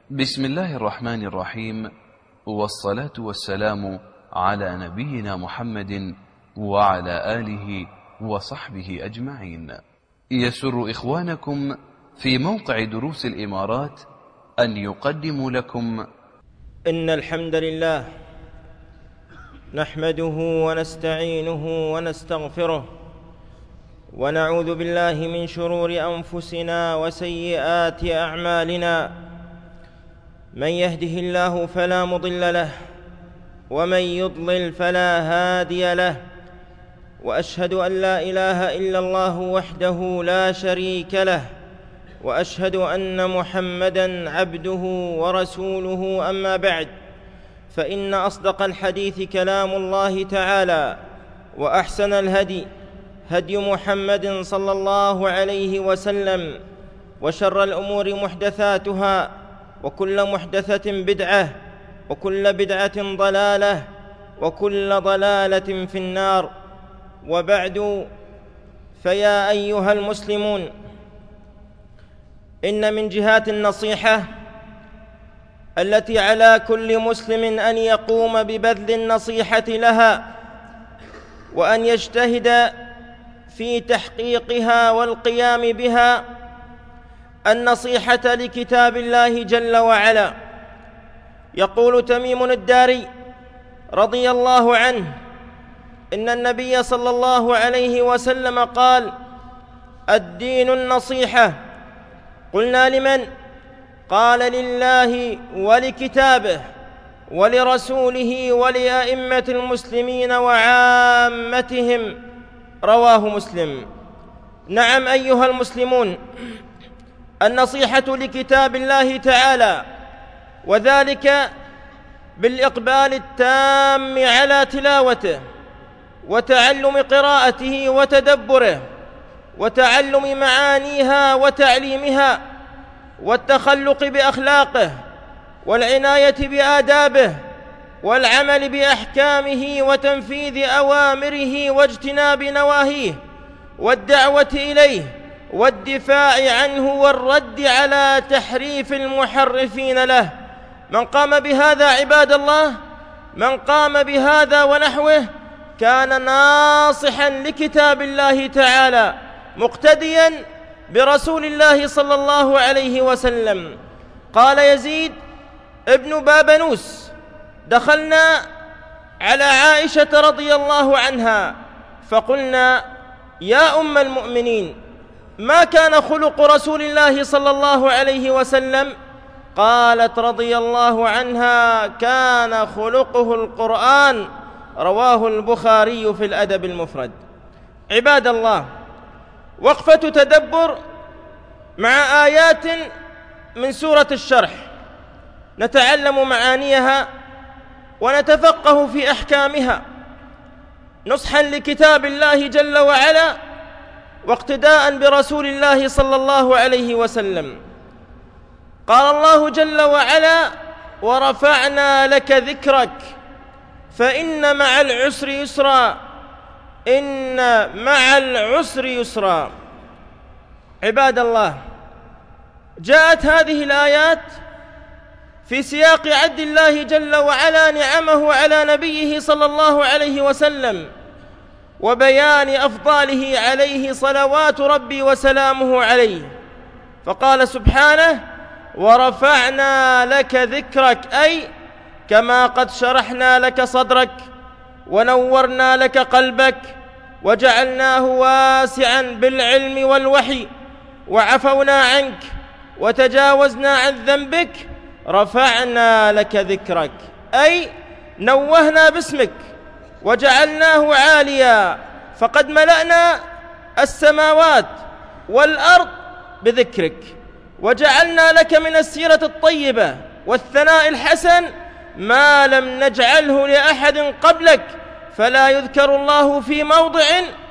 بسم الله الرحمن الرحيم، والصلاة والسلام على نبينا محمد وعلى آله وصحبه أجمعين. يسر إخوانكم في موقع دروس الإمارات أن يقدموا لكم إن الحمد لله نحمده ونستعينه ونستغفره ونعوذ بالله من شرور أنفسنا وسيئات أعمالنا. من يهده الله فلا مضل له ومن يضلل فلا هادي له، وأشهد أن لا إله إلا الله وحده لا شريك له، وأشهد أن محمدًا عبده ورسوله. أما بعد، فإن أصدق الحديث كلام الله تعالى، وأحسن الهدي هدي محمد صلى الله عليه وسلم، وشر الأمور محدثاتها، وكل محدثة بدعة، وكل بدعة ضلالة، وكل ضلالة في النار. وبعد، فيا أيها المسلمون، إن من جهات النصيحة التي على كل مسلم أن يقوم ببذل النصيحة لها، وأن يجتهد في تحقيقها والقيام بها، النصيحة لكتاب الله جل وعلا. يقول تميم الداري رضي الله عنه: إن النبي صلى الله عليه وسلم قال: الدين النصيحة. قلنا: لمن؟ قال: لله ولكتابه ولرسوله ولأئمة المسلمين وعامتهم. رواه مسلم. نعم أيها المسلمون، النصيحة لكتاب الله تعالى، وذلك بالإقبال التام على تلاوته، وتعلم قراءته وتدبره، وتعلم معانيها وتعليمها، والتخلق بأخلاقه، والعناية بآدابه، والعمل بأحكامه، وتنفيذ أوامره واجتناب نواهيه، والدعوة إليه، والدفاع عنه، والرد على تحريف المحرفين له. من قام بهذا عباد الله، من قام بهذا ونحوه، كان ناصحا لكتاب الله تعالى، مقتديا برسول الله صلى الله عليه وسلم. قال يزيد ابن بابنوس: دخلنا على عائشة رضي الله عنها فقلنا: يا أم المؤمنين، ما كان خلق رسول الله صلى الله عليه وسلم؟ قالت رضي الله عنها: كان خلقه القرآن. رواه البخاري في الأدب المفرد. عباد الله، وقفة تدبر مع آيات من سورة الشرح، نتعلم معانيها ونتفقه في أحكامها، نصحا لكتاب الله جل وعلا، واقتداء برسول الله صلى الله عليه وسلم. قال الله جل وعلا: ورفعنا لك ذكرك فإن مع العسر يسرا، إن مع العسر يسرا. عباد الله، جاءت هذه الآيات في سياق عد الله جل وعلا نعمه على نبيه صلى الله عليه وسلم، وبيان أفضاله عليه صلوات ربي وسلامه عليه. فقال سبحانه: ورفعنا لك ذكرك، أي كما قد شرحنا لك صدرك، ونورنا لك قلبك، وجعلناه واسعا بالعلم والوحي، وعفونا عنك وتجاوزنا عن ذنبك. رفعنا لك ذكرك، أي نوهنا باسمك وجعلناه عاليا، فقد ملأنا السماوات والأرض بذكرك، وجعلنا لك من السيرة الطيبة والثناء الحسن ما لم نجعله لأحد قبلك، فلا يذكر الله في موضع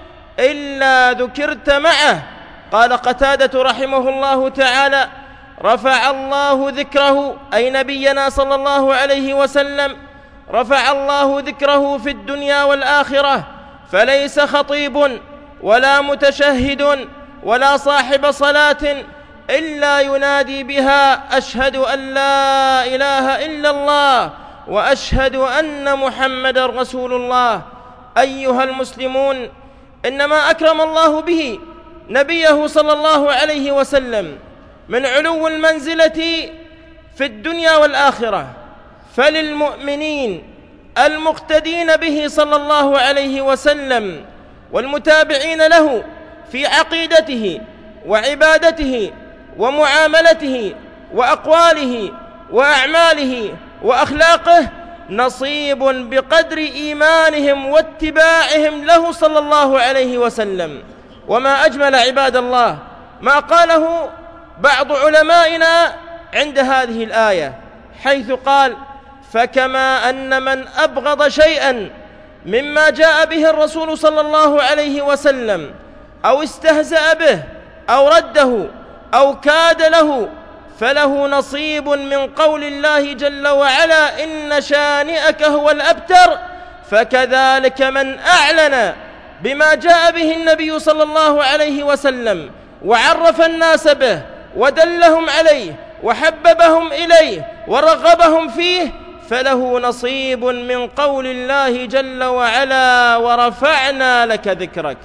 إلا ذكرت معه. قال قتادة رحمه الله تعالى: رفع الله ذكره، أي نبينا صلى الله عليه وسلم، رفع الله ذكره في الدنيا والآخرة، فليس خطيب ولا متشهد ولا صاحب صلاة إلا ينادي بها: أشهد أن لا إله إلا الله وأشهد أن محمدا رسول الله. أيها المسلمون، إنما أكرم الله به نبيه صلى الله عليه وسلم من علو المنزلة في الدنيا والآخرة، فللمؤمنين المقتدين به صلى الله عليه وسلم والمتابعين له في عقيدته وعبادته ومعاملته وأقواله وأعماله وأخلاقه نصيب بقدر إيمانهم واتباعهم له صلى الله عليه وسلم. وما أجمل عباد الله ما قاله بعض علمائنا عند هذه الآية، حيث قال: فكما أن من أبغض شيئا مما جاء به الرسول صلى الله عليه وسلم أو استهزأ به أو رده أو كاد له، فله نصيب من قول الله جل وعلا: إن شانئك هو الأبتر. فكذلك من أعلن بما جاء به النبي صلى الله عليه وسلم وعرف الناس به ودلهم عليه وحببهم إليه ورغبهم فيه، فله نصيب من قول الله جل وعلا: ورفعنا لك ذكرك.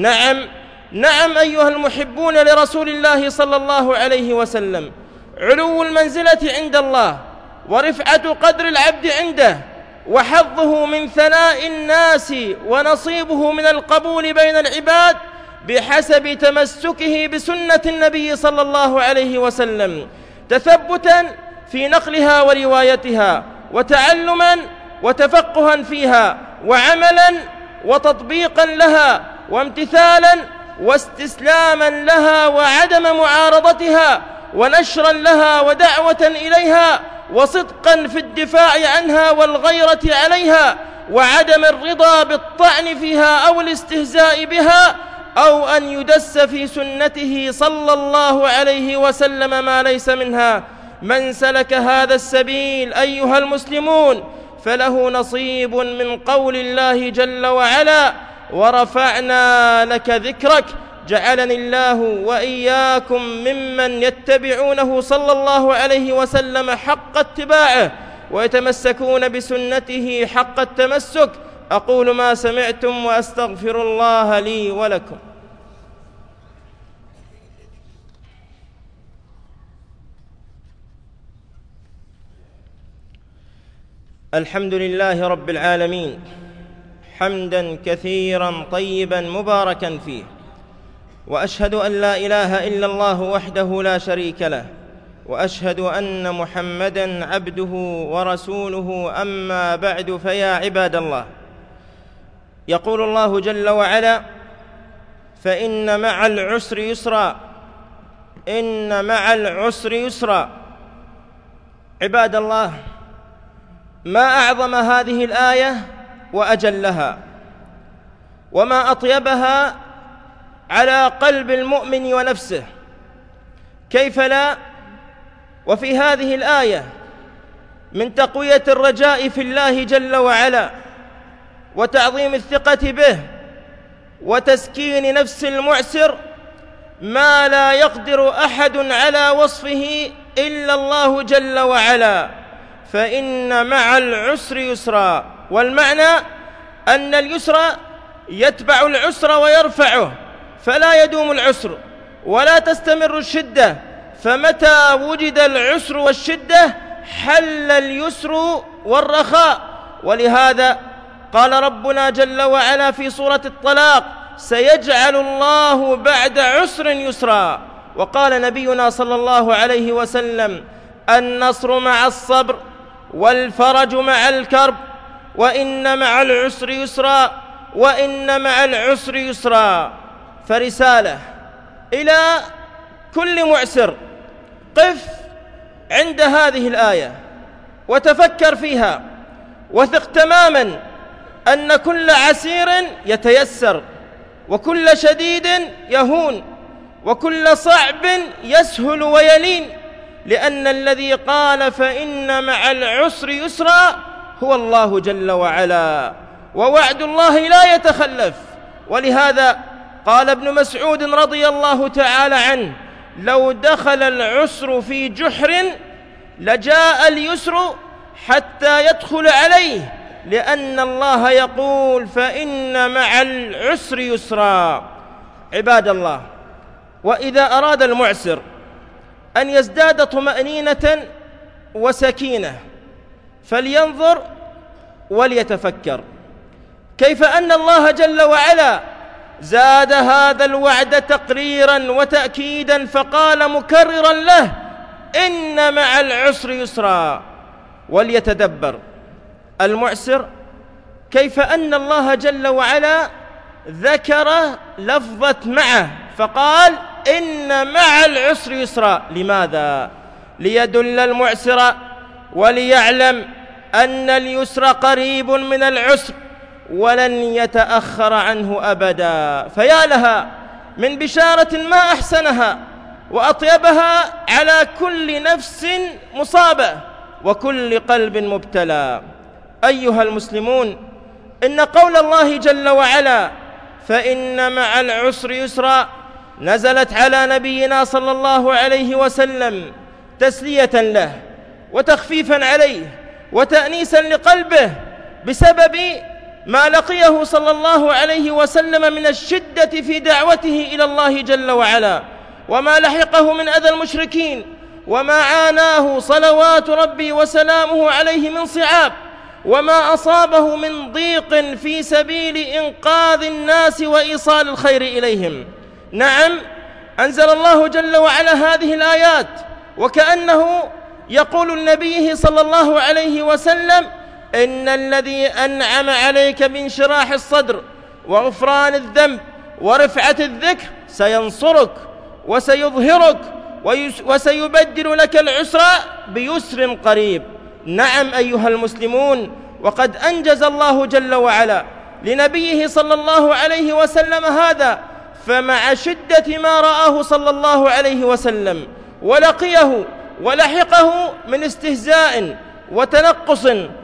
نعم أيها المحبون لرسول الله صلى الله عليه وسلم، علو المنزلة عند الله ورفعة قدر العبد عنده وحظه من ثناء الناس ونصيبه من القبول بين العباد بحسب تمسكه بسنة النبي صلى الله عليه وسلم، تثبتا في نقلها وروايتها، وتعلما وتفقها فيها، وعملا وتطبيقا لها، وامتثالا واستسلاما لها، وعدم معارضتها، ونشرا لها ودعوة إليها، وصدقا في الدفاع عنها والغيرة عليها، وعدم الرضا بالطعن فيها أو الاستهزاء بها، أو أن يدس في سنته صلى الله عليه وسلم ما ليس منها. من سلك هذا السبيل أيها المسلمون فله نصيب من قول الله جل وعلا: ورفعنا لك ذكرك. جعلني الله وإياكم ممن يتبعونه صلى الله عليه وسلم حق اتباعه ويتمسكون بسنته حق التمسك. أقول ما سمعتم وأستغفر الله لي ولكم. الحمد لله رب العالمين، حمدا كثيرا طيبا مباركا فيه، وأشهد أن لا إله إلا الله وحده لا شريك له، وأشهد أن محمدا عبده ورسوله. أما بعد، فيا عباد الله، يقول الله جل وعلا: فإن مع العسر يسرا، إن مع العسر يسرا. عباد الله، ما أعظم هذه الآية وأجلها، وما أطيبها على قلب المؤمن ونفسه. كيف لا؟ وفي هذه الآية من تقوية الرجاء في الله جل وعلا، وتعظيم الثقة به، وتسكين نفس المعسر ما لا يقدر أحد على وصفه إلا الله جل وعلا. فإن مع العسر يسرا، والمعنى أن اليسر يتبع العسر ويرفعه، فلا يدوم العسر ولا تستمر الشدة، فمتى وجد العسر والشدة حل اليسر والرخاء. ولهذا قال ربنا جل وعلا في سورة الطلاق: سيجعل الله بعد عسر يسرا. وقال نبينا صلى الله عليه وسلم: النصر مع الصبر والفرج مع الكرب، وإن مع العسر يسرا، وإن مع العسر يسرا. فرسالة إلى كل معسر: قف عند هذه الآية وتفكر فيها، وثق تماما أن كل عسير يتيسر، وكل شديد يهون، وكل صعب يسهل ويلين، لأن الذي قال فإن مع العسر يسرا هو الله جل وعلا، ووعد الله لا يتخلف. ولهذا قال ابن مسعود رضي الله تعالى عنه: لو دخل العسر في جحر لجاء اليسر حتى يدخل عليه، لأن الله يقول فإن مع العسر يسرا. عباد الله، وإذا أراد المعسر أن يزداد طمأنينة وسكينة فلينظر وليتفكر كيف أن الله جل وعلا زاد هذا الوعد تقريرا وتأكيدا، فقال مكررا له إن مع العسر يسرا. وليتدبر المعسر كيف أن الله جل وعلا ذكر لفظة معه فقال إن مع العسر يسرا. لماذا؟ ليدل المعسر وليعلم أن اليسر قريب من العسر ولن يتأخر عنه أبدا. فيا لها من بشارة ما أحسنها وأطيبها على كل نفس مصابة وكل قلب مبتلى. أيها المسلمون، إن قول الله جل وعلا فإن مع العسر يسرا نزلت على نبينا صلى الله عليه وسلم تسلية له وتخفيفا عليه وتأنيسا لقلبه بسبب ما لقيه صلى الله عليه وسلم من الشدة في دعوته إلى الله جل وعلا، وما لحقه من أذى المشركين، وما عاناه صلوات ربي وسلامه عليه من صعاب، وما أصابه من ضيق في سبيل إنقاذ الناس وإيصال الخير إليهم. نعم، أنزل الله جل وعلا هذه الآيات وكأنه يقول لنبيه صلى الله عليه وسلم إن الذي أنعم عليك بانشراح الصدر وغفران الذنب ورفعة الذكر سينصرك وسيظهرك وسيبدل لك العسر بيسر قريب. نعم أيها المسلمون، وقد أنجز الله جل وعلا لنبيه صلى الله عليه وسلم هذا، فمع شدة ما رآه صلى الله عليه وسلم ولقيه ولحقه من استهزاء وتنقص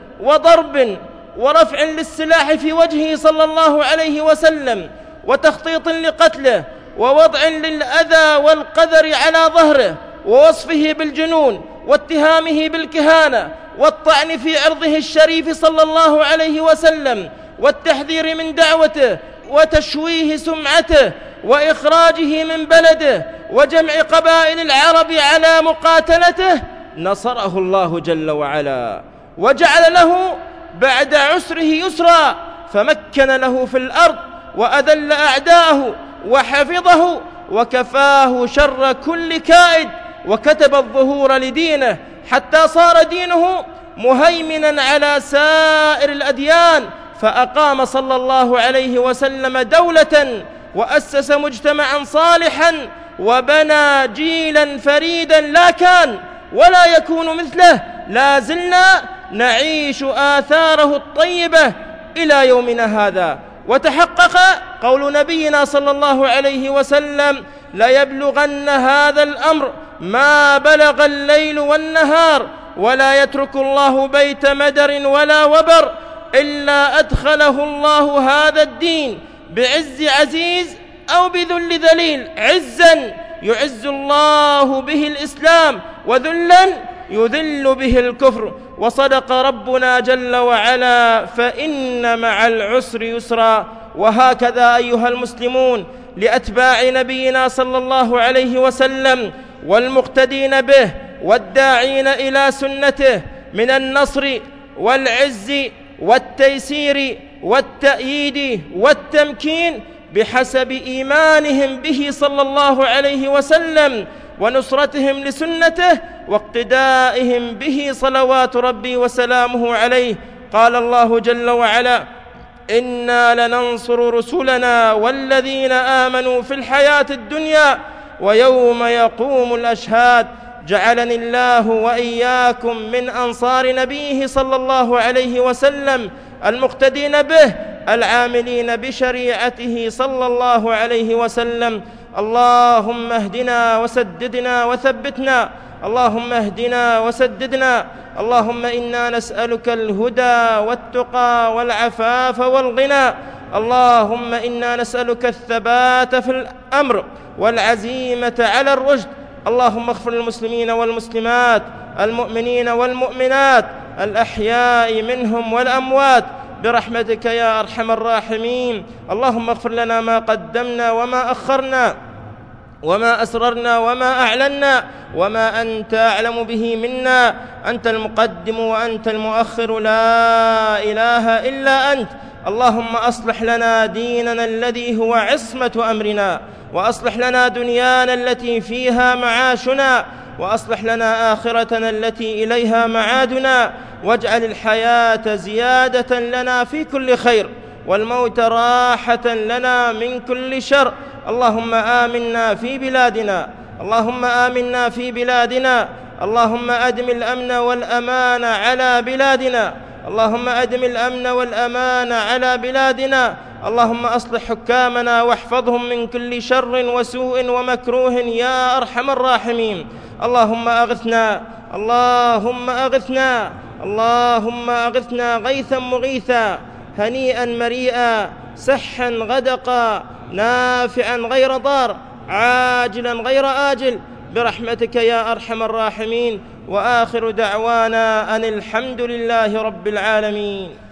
وضرب ورفع للسلاح في وجهه صلى الله عليه وسلم وتخطيط لقتله ووضع للأذى والقذر على ظهره ووصفه بالجنون واتهامه بالكهانة والطعن في عرضه الشريف صلى الله عليه وسلم والتحذير من دعوته وتشويه سمعته وإخراجه من بلده وجمع قبائل العرب على مقاتلته، نصره الله جل وعلا وجعل له بعد عسره يسرا، فمكن له في الأرض وأذل أعداءه وحفظه وكفاه شر كل كائد، وكتب الظهور لدينه حتى صار دينه مهيمنا على سائر الأديان، فأقام صلى الله عليه وسلم دولة وأسس مجتمعا صالحا وبنى جيلا فريدا لا كان ولا يكون مثله، لا زلنا نعيش آثاره الطيبة إلى يومنا هذا. وتحقق قول نبينا صلى الله عليه وسلم ليبلغن هذا الأمر ما بلغ الليل والنهار، ولا يترك الله بيت مدر ولا وبر إلا أدخله الله هذا الدين بعز عزيز أو بذل ذليل، عزا يعز الله به الإسلام وذلا يذل به الكفر. وصدق ربنا جل وعلا فإن مع العسر يسرا. وهكذا أيها المسلمون لأتباع نبينا صلى الله عليه وسلم والمقتدين به والداعين إلى سنته من النصر والعز والتيسير والتأييد والتمكين بحسب إيمانهم به صلى الله عليه وسلم ونصرتهم لسنته واقتدائهم به صلوات ربي وسلامه عليه. قال الله جل وعلا إنا لننصر رسلنا والذين آمنوا في الحياة الدنيا ويوم يقوم الأشهاد. جعلني الله وإياكم من أنصار نبيه صلى الله عليه وسلم المقتدين به العاملين بشريعته صلى الله عليه وسلم. اللهم اهدنا وسددنا وثبتنا، اللهم اهدنا وسددنا، اللهم إنا نسألك الهدى والتقى والعفاف والغنى، اللهم إنا نسألك الثبات في الأمر والعزيمة على الرشد، اللهم اغفر للمسلمين والمسلمات، المؤمنين والمؤمنات، الأحياء منهم والأموات برحمتك يا أرحم الراحمين. اللهم اغفر لنا ما قدمنا وما أخرنا، وما أسررنا وما أعلنا، وما أنت أعلم به منا. أنت المقدم وأنت المؤخر، لا إله إلا أنت. اللهم أصلح لنا ديننا الذي هو عصمة أمرنا، وأصلح لنا دنيانا التي فيها معاشنا، وأصلح لنا آخرتنا التي إليها معادنا، واجعل الحياة زيادة لنا في كل خير، والموت راحة لنا من كل شر. اللهم آمنا في بلادنا، اللهم آمنا في بلادنا، اللهم أدم الأمن والأمان على بلادنا، اللهم أدم الأمن والأمان على بلادنا. اللهم أصلح حكامنا واحفظهم من كل شر وسوء ومكروه يا أرحم الراحمين. اللهم أغثنا، اللهم أغثنا، اللهم أغثنا غيثا مغيثا، هنيئا مريئا، سحا غدقا، نافعا غير ضار، عاجلا غير آجل، برحمتك يا أرحم الراحمين. وآخر دعوانا أن الحمد لله رب العالمين.